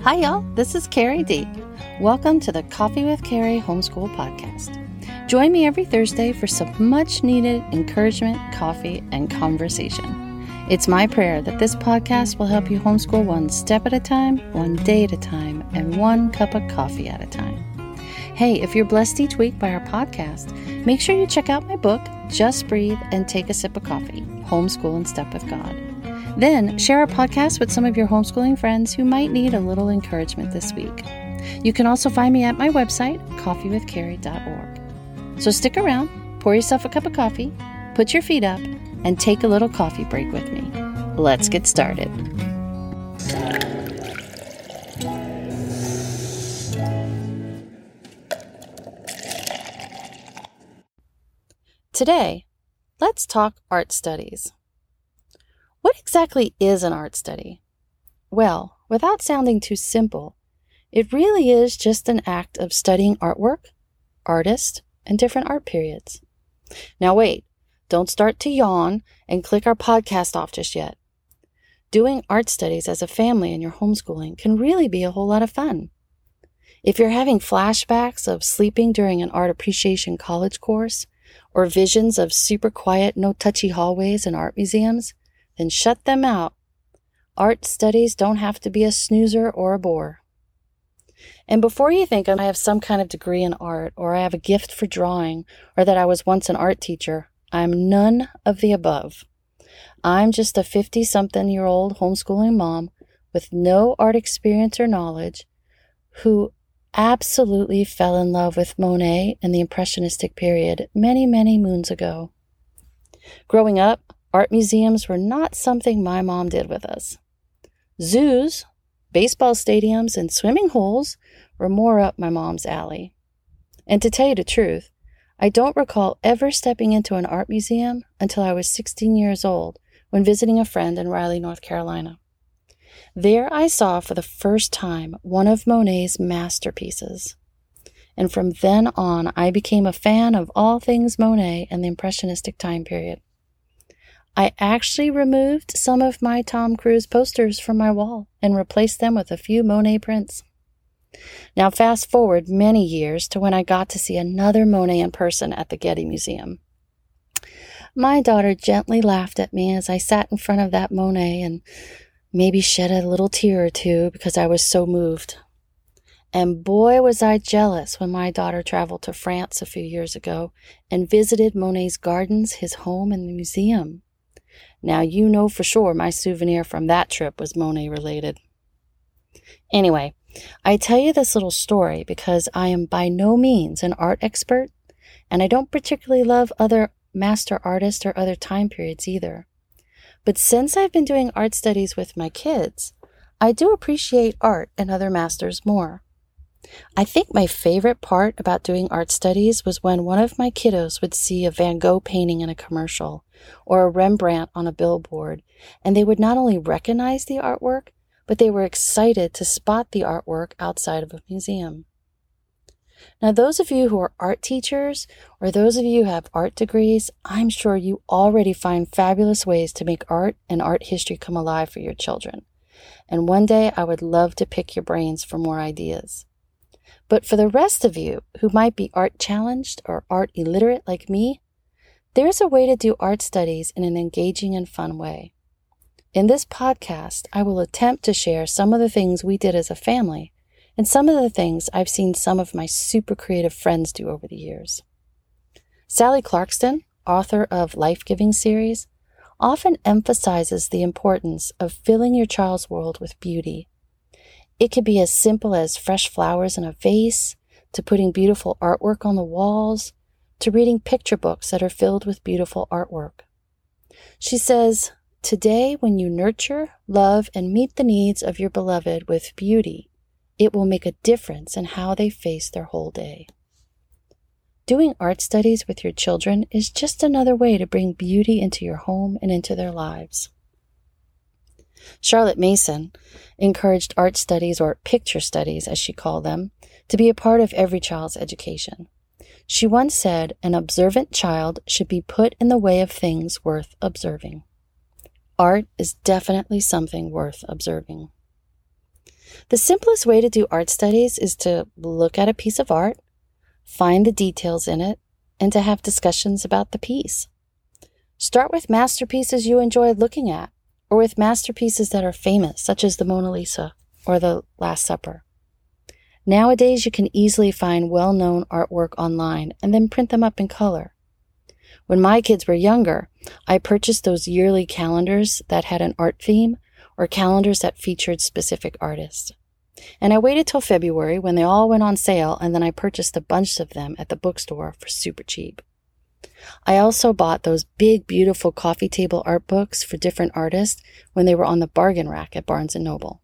Hi, y'all. This is Carrie D. Welcome to the Coffee with Carrie Homeschool Podcast. Join me every Thursday for some much-needed encouragement, coffee, and conversation. It's my prayer that this podcast will help you homeschool one step at a time, one day at a time, and one cup of coffee at a time. Hey, if you're blessed each week by our podcast, make sure you check out my book, Just Breathe and Take a Sip of Coffee, Homeschool in Step with God. Then share our podcast with some of your homeschooling friends who might need a little encouragement this week. You can also find me at my website, coffeewithcarrie.org. So stick around, pour yourself a cup of coffee, put your feet up, and take a little coffee break with me. Let's get started. Today, let's talk art studies. What exactly is an art study? Well, without sounding too simple, it really is just an act of studying artwork, artists, and different art periods. Now wait, don't start to yawn and click our podcast off just yet. Doing art studies as a family in your homeschooling can really be a whole lot of fun. If you're having flashbacks of sleeping during an art appreciation college course, or visions of super quiet, no touchy hallways in art museums, then shut them out. Art studies don't have to be a snoozer or a bore. And before you think I have some kind of degree in art, or I have a gift for drawing, or that I was once an art teacher, I'm none of the above. I'm just a 50-something-year-old homeschooling mom with no art experience or knowledge who absolutely fell in love with Monet and the Impressionistic period many, many moons ago. Growing up, art museums were not something my mom did with us. Zoos, baseball stadiums, and swimming holes were more up my mom's alley. And to tell you the truth, I don't recall ever stepping into an art museum until I was 16 years old when visiting a friend in Raleigh, North Carolina. There I saw for the first time one of Monet's masterpieces. And from then on, I became a fan of all things Monet and the Impressionistic time period. I actually removed some of my Tom Cruise posters from my wall and replaced them with a few Monet prints. Now fast forward many years to when I got to see another Monet in person at the Getty Museum. My daughter gently laughed at me as I sat in front of that Monet and maybe shed a little tear or two because I was so moved. And boy, was I jealous when my daughter traveled to France a few years ago and visited Monet's gardens, his home, and the museum. Now you know for sure my souvenir from that trip was Monet related. Anyway, I tell you this little story because I am by no means an art expert, and I don't particularly love other master artists or other time periods either. But since I've been doing art studies with my kids, I do appreciate art and other masters more. I think my favorite part about doing art studies was when one of my kiddos would see a Van Gogh painting in a commercial or a Rembrandt on a billboard, and they would not only recognize the artwork, but they were excited to spot the artwork outside of a museum. Now, those of you who are art teachers, or those of you who have art degrees, I'm sure you already find fabulous ways to make art and art history come alive for your children. And one day I would love to pick your brains for more ideas. But for the rest of you who might be art challenged or art illiterate like me, there's a way to do art studies in an engaging and fun way. In this podcast, I will attempt to share some of the things we did as a family and some of the things I've seen some of my super creative friends do over the years. Sally Clarkston, author of Life Giving series, often emphasizes the importance of filling your child's world with beauty. It could be as simple as fresh flowers in a vase, to putting beautiful artwork on the walls, to reading picture books that are filled with beautiful artwork. She says, "Today, when you nurture, love, and meet the needs of your beloved with beauty, it will make a difference in how they face their whole day." Doing art studies with your children is just another way to bring beauty into your home and into their lives. Charlotte Mason encouraged art studies, or picture studies as she called them, to be a part of every child's education. She once said, "An observant child should be put in the way of things worth observing." Art is definitely something worth observing. The simplest way to do art studies is to look at a piece of art, find the details in it, and to have discussions about the piece. Start with masterpieces you enjoy looking at, or with masterpieces that are famous, such as the Mona Lisa or the Last Supper. Nowadays, you can easily find well-known artwork online and then print them up in color. When my kids were younger, I purchased those yearly calendars that had an art theme or calendars that featured specific artists. And I waited till February when they all went on sale, and then I purchased a bunch of them at the bookstore for super cheap. I also bought those big, beautiful coffee table art books for different artists when they were on the bargain rack at Barnes & Noble.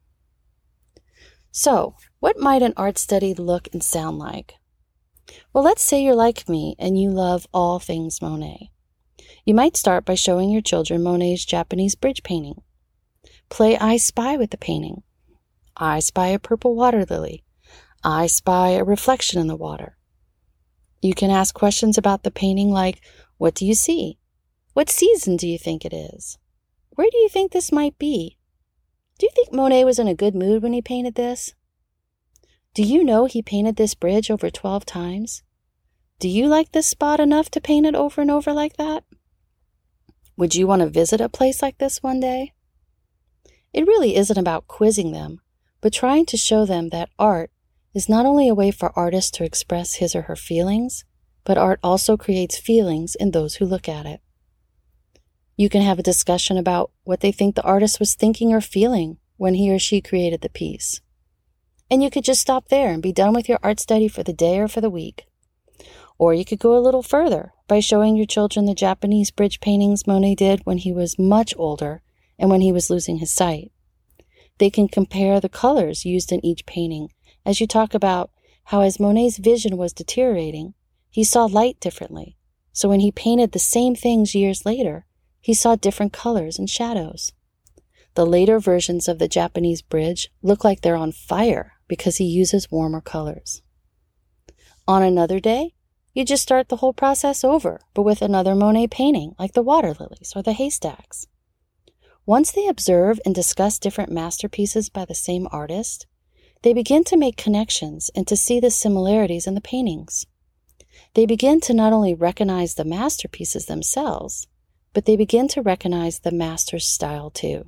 So, what might an art study look and sound like? Well, let's say you're like me and you love all things Monet. You might start by showing your children Monet's Japanese bridge painting. Play I Spy with the painting. I spy a purple water lily. I spy a reflection in the water. You can ask questions about the painting like, what do you see? What season do you think it is? Where do you think this might be? Do you think Monet was in a good mood when he painted this? Do you know he painted this bridge over 12 times? Do you like this spot enough to paint it over and over like that? Would you want to visit a place like this one day? It really isn't about quizzing them, but trying to show them that art is not only a way for artists to express his or her feelings, but art also creates feelings in those who look at it. You can have a discussion about what they think the artist was thinking or feeling when he or she created the piece. And you could just stop there and be done with your art study for the day or for the week. Or you could go a little further by showing your children the Japanese bridge paintings Monet did when he was much older and when he was losing his sight. They can compare the colors used in each painting as you talk about how as Monet's vision was deteriorating, he saw light differently. So when he painted the same things years later, he saw different colors and shadows. The later versions of the Japanese bridge look like they're on fire because he uses warmer colors. On another day, you just start the whole process over, but with another Monet painting, like the water lilies or the haystacks. Once they observe and discuss different masterpieces by the same artist, they begin to make connections and to see the similarities in the paintings. They begin to not only recognize the masterpieces themselves, but they begin to recognize the master's style too.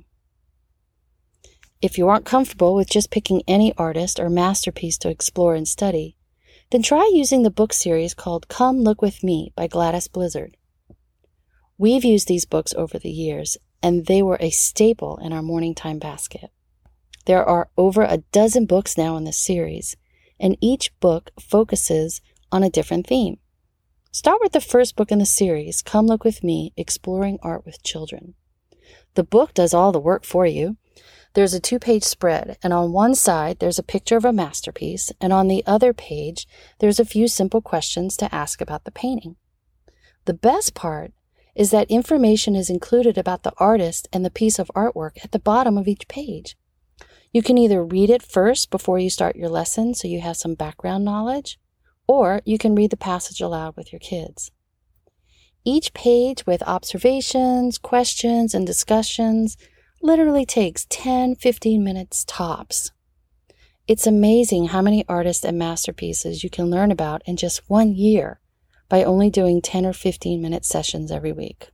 If you aren't comfortable with just picking any artist or masterpiece to explore and study, then try using the book series called Come Look With Me by Gladys Blizzard. We've used these books over the years, and they were a staple in our morning time basket. There are over a dozen books now in this series, and each book focuses on a different theme. Start with the first book in the series, Come Look With Me, Exploring Art with Children. The book does all the work for you. There's a 2-page spread, and on one side there's a picture of a masterpiece, and on the other page there's a few simple questions to ask about the painting. The best part is that information is included about the artist and the piece of artwork at the bottom of each page. You can either read it first before you start your lesson so you have some background knowledge, or you can read the passage aloud with your kids. Each page with observations, questions, and discussions literally takes 10-15 minutes tops. It's amazing how many artists and masterpieces you can learn about in just 1 year by only doing 10 or 15-minute sessions every week.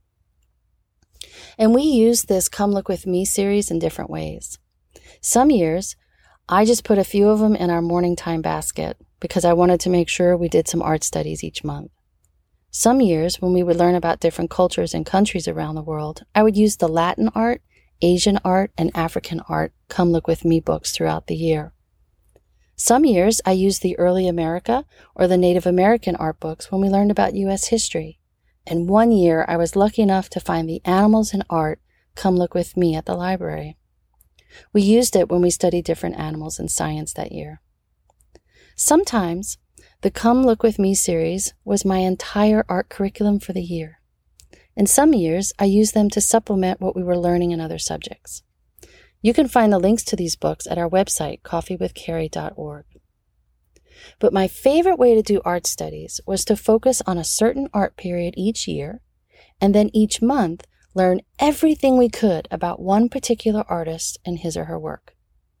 And we use this Come Look With Me series in different ways. Some years, I just put a few of them in our morning time basket because I wanted to make sure we did some art studies each month. Some years, when we would learn about different cultures and countries around the world, I would use the Latin art, Asian art, and African art Come Look With Me books throughout the year. Some years, I used the Early America or the Native American art books when we learned about U.S. history. And 1 year, I was lucky enough to find the Animals and Art Come Look With Me at the library. We used it when we studied different animals in science that year. Sometimes, the Come Look With Me series was my entire art curriculum for the year. In some years, I used them to supplement what we were learning in other subjects. You can find the links to these books at our website, coffeewithcarrie.org. But my favorite way to do art studies was to focus on a certain art period each year, and then each month learn everything we could about one particular artist and his or her work.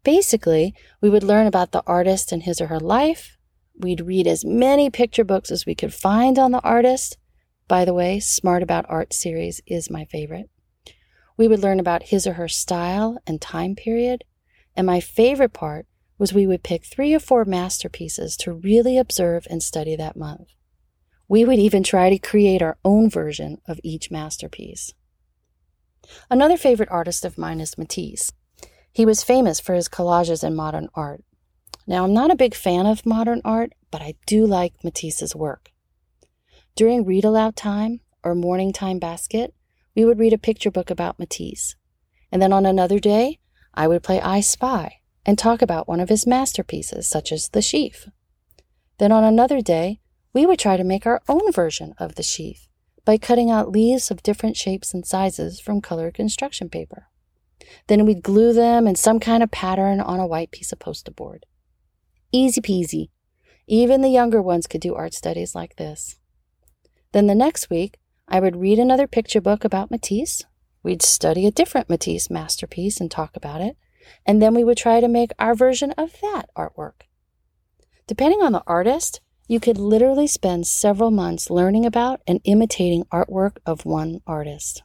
Basically, we would learn about the artist and his or her life. We'd read as many picture books as we could find on the artist. By the way, Smart About Art series is my favorite. We would learn about his or her style and time period. And my favorite part was we would pick 3 or 4 masterpieces to really observe and study that month. We would even try to create our own version of each masterpiece. Another favorite artist of mine is Matisse. He was famous for his collages in modern art. Now, I'm not a big fan of modern art, but I do like Matisse's work. During read-aloud time or morning time basket, we would read a picture book about Matisse. And then on another day, I would play I Spy and talk about one of his masterpieces, such as the sheaf. Then on another day, we would try to make our own version of the sheaf by cutting out leaves of different shapes and sizes from colored construction paper. Then we'd glue them in some kind of pattern on a white piece of poster board. Easy peasy. Even the younger ones could do art studies like this. Then the next week, I would read another picture book about Matisse. We'd study a different Matisse masterpiece and talk about it. And then we would try to make our version of that artwork. Depending on the artist, you could literally spend several months learning about and imitating artwork of one artist.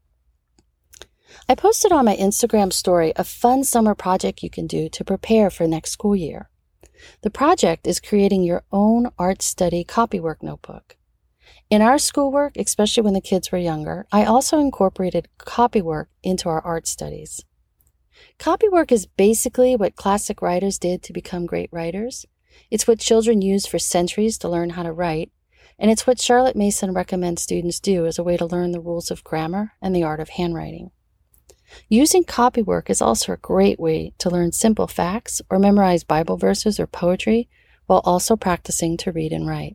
I posted on my Instagram story a fun summer project you can do to prepare for next school year. The project is creating your own art study copywork notebook. In our schoolwork, especially when the kids were younger, I also incorporated copywork into our art studies. Copywork is basically what classic writers did to become great writers. It's what children used for centuries to learn how to write, and it's what Charlotte Mason recommends students do as a way to learn the rules of grammar and the art of handwriting. Using copywork is also a great way to learn simple facts or memorize Bible verses or poetry while also practicing to read and write.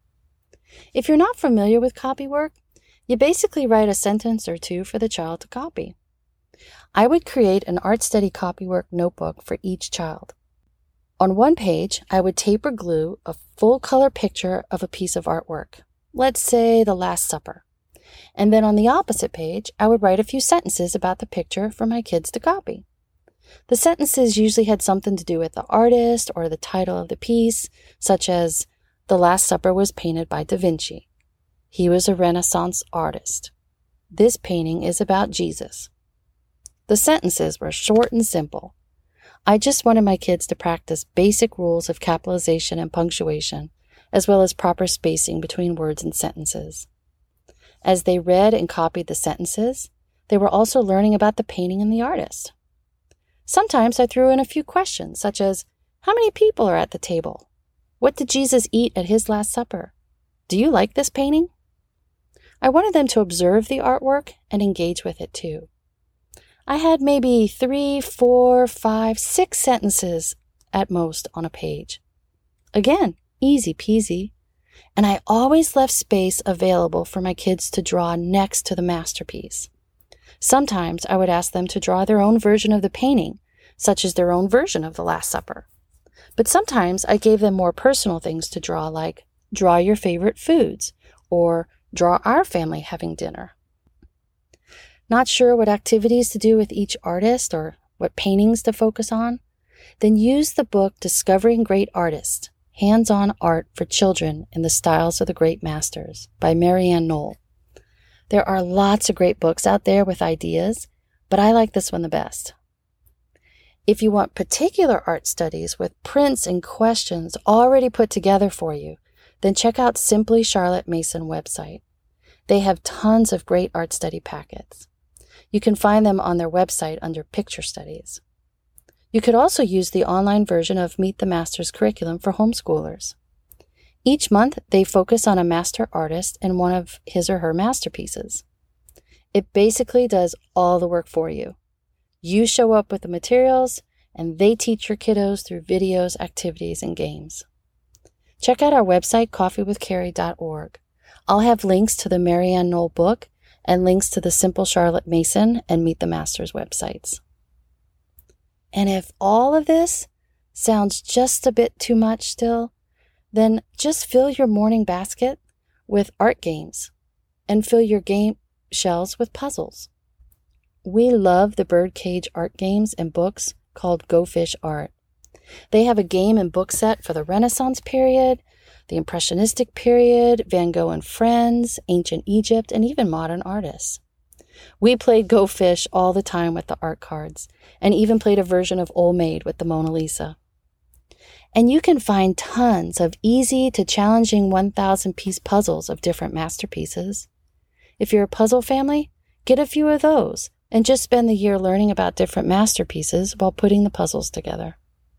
If you're not familiar with copywork, you basically write a sentence or two for the child to copy. I would create an art study copywork notebook for each child. On one page, I would tape or glue a full-color picture of a piece of artwork, let's say The Last Supper. And then on the opposite page, I would write a few sentences about the picture for my kids to copy. The sentences usually had something to do with the artist or the title of the piece, such as, The Last Supper was painted by Da Vinci. He was a Renaissance artist. This painting is about Jesus. The sentences were short and simple. I just wanted my kids to practice basic rules of capitalization and punctuation, as well as proper spacing between words and sentences. As they read and copied the sentences, they were also learning about the painting and the artist. Sometimes I threw in a few questions, such as, how many people are at the table? What did Jesus eat at his Last Supper? Do you like this painting? I wanted them to observe the artwork and engage with it too. I had maybe 3, 4, 5, 6 sentences at most on a page. Again, easy peasy. And I always left space available for my kids to draw next to the masterpiece. Sometimes I would ask them to draw their own version of the painting, such as their own version of the Last Supper. But sometimes I gave them more personal things to draw, like draw your favorite foods or draw our family having dinner. Not sure what activities to do with each artist or what paintings to focus on? Then use the book Discovering Great Artists, Hands-on Art for Children in the Styles of the Great Masters by Marianne Knoll. There are lots of great books out there with ideas, but I like this one the best. If you want particular art studies with prints and questions already put together for you, then check out Simply Charlotte Mason website. They have tons of great art study packets. You can find them on their website under Picture Studies. You could also use the online version of Meet the Masters curriculum for homeschoolers. Each month, they focus on a master artist and one of his or her masterpieces. It basically does all the work for you. You show up with the materials, and they teach your kiddos through videos, activities, and games. Check out our website, coffeewithcarrie.org. I'll have links to the Marianne Knoll book and links to the Simple Charlotte Mason and Meet the Masters websites. And if all of this sounds just a bit too much still, then just fill your morning basket with art games and fill your game shells with puzzles. We love the Birdcage art games and books called Go Fish Art. They have a game and book set for the Renaissance period, the Impressionistic period, Van Gogh and Friends, ancient Egypt, and even modern artists. We played Go Fish all the time with the art cards, and even played a version of Old Maid with the Mona Lisa. And you can find tons of easy to challenging 1,000-piece puzzles of different masterpieces. If you're a puzzle family, get a few of those and just spend the year learning about different masterpieces while putting the puzzles together.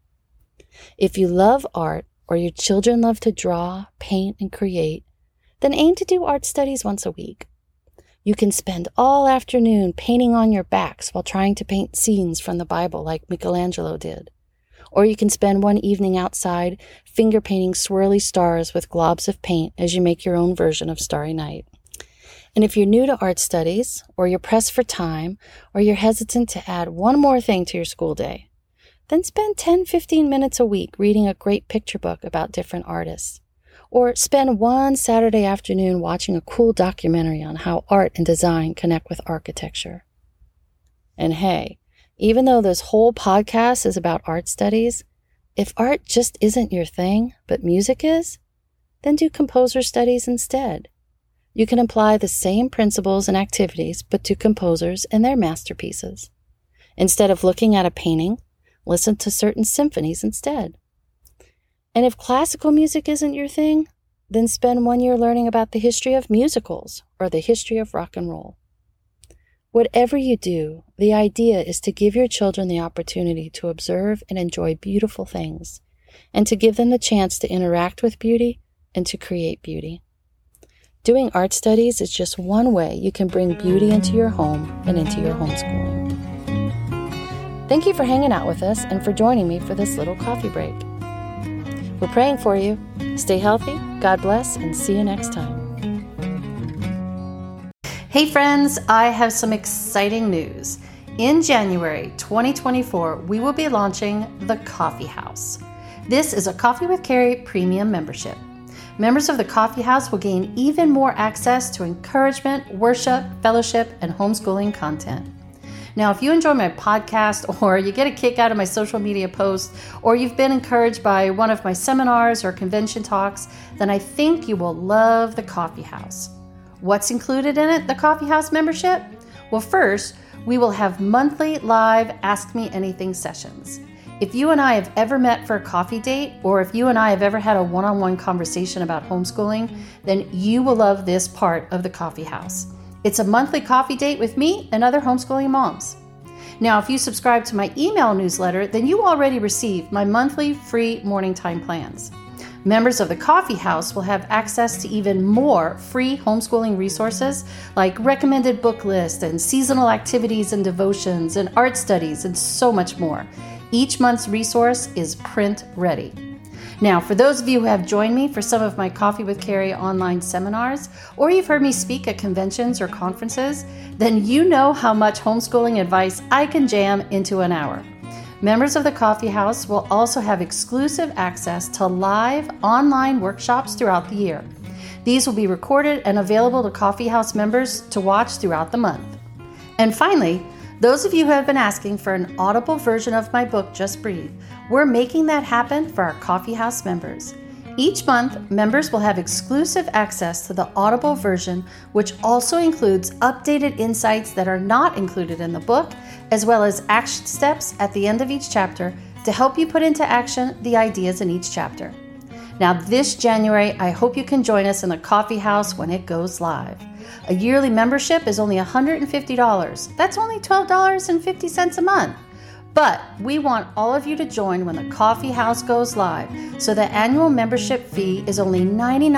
If you love art or your children love to draw, paint, and create, then aim to do art studies once a week. You can spend all afternoon painting on your backs while trying to paint scenes from the Bible like Michelangelo did. Or you can spend one evening outside finger painting swirly stars with globs of paint as you make your own version of Starry Night. And if you're new to art studies, or you're pressed for time, or you're hesitant to add one more thing to your school day, then spend 10-15 minutes a week reading a great picture book about different artists. Or spend one Saturday afternoon watching a cool documentary on how art and design connect with architecture. And hey, even though this whole podcast is about art studies, if art just isn't your thing, but music is, then do composer studies instead. You can apply the same principles and activities, but to composers and their masterpieces. Instead of looking at a painting, listen to certain symphonies instead. And if classical music isn't your thing, then spend 1 year learning about the history of musicals or the history of rock and roll. Whatever you do, the idea is to give your children the opportunity to observe and enjoy beautiful things, and to give them the chance to interact with beauty and to create beauty. Doing art studies is just one way you can bring beauty into your home and into your homeschooling. Thank you for hanging out with us and for joining me for this little coffee break. We're praying for you. Stay healthy, God bless, and see you next time. Hey friends, I have some exciting news. In January 2024, we will be launching The Coffee House. This is a Coffee with Carrie premium membership. Members of The Coffee House will gain even more access to encouragement, worship, fellowship, and homeschooling content. Now, if you enjoy my podcast, or you get a kick out of my social media posts, or you've been encouraged by one of my seminars or convention talks, then I think you will love The Coffee House. What's included in it, the Coffee House membership? Well, first, we will have monthly live Ask Me Anything sessions. If you and I have ever met for a coffee date, or if you and I have ever had a one-on-one conversation about homeschooling, then you will love this part of the Coffee House. It's a monthly coffee date with me and other homeschooling moms. Now, if you subscribe to my email newsletter, then you already receive my monthly free morning time plans. Members of the Coffee House will have access to even more free homeschooling resources like recommended book lists and seasonal activities and devotions and art studies and so much more. Each month's resource is print ready. Now, for those of you who have joined me for some of my Coffee with Carrie online seminars, or you've heard me speak at conventions or conferences, then you know how much homeschooling advice I can jam into an hour. Members of the Coffee House will also have exclusive access to live online workshops throughout the year. These will be recorded and available to Coffee House members to watch throughout the month. And finally, those of you who have been asking for an audible version of my book, Just Breathe, we're making that happen for our Coffee House members. Each month, members will have exclusive access to the audible version, which also includes updated insights that are not included in the book, as well as action steps at the end of each chapter to help you put into action the ideas in each chapter. Now, this January, I hope you can join us in the Coffee House when it goes live. A yearly membership is only $150. That's only $12.50 a month. But we want all of you to join when the Coffee House goes live, so the annual membership fee is only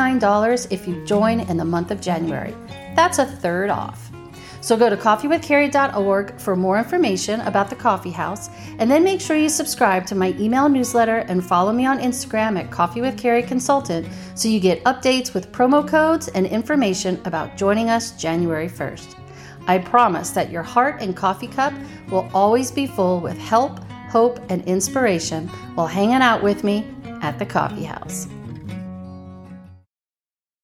$99 if you join in the month of January. That's a third off. So go to coffeewithcarrie.org for more information about the Coffee House, and then make sure you subscribe to my email newsletter and follow me on Instagram at Coffee with Carrie Consultant so you get updates with promo codes and information about joining us January 1st. I promise that your heart and coffee cup will always be full with help, hope, and inspiration while hanging out with me at the Coffee House.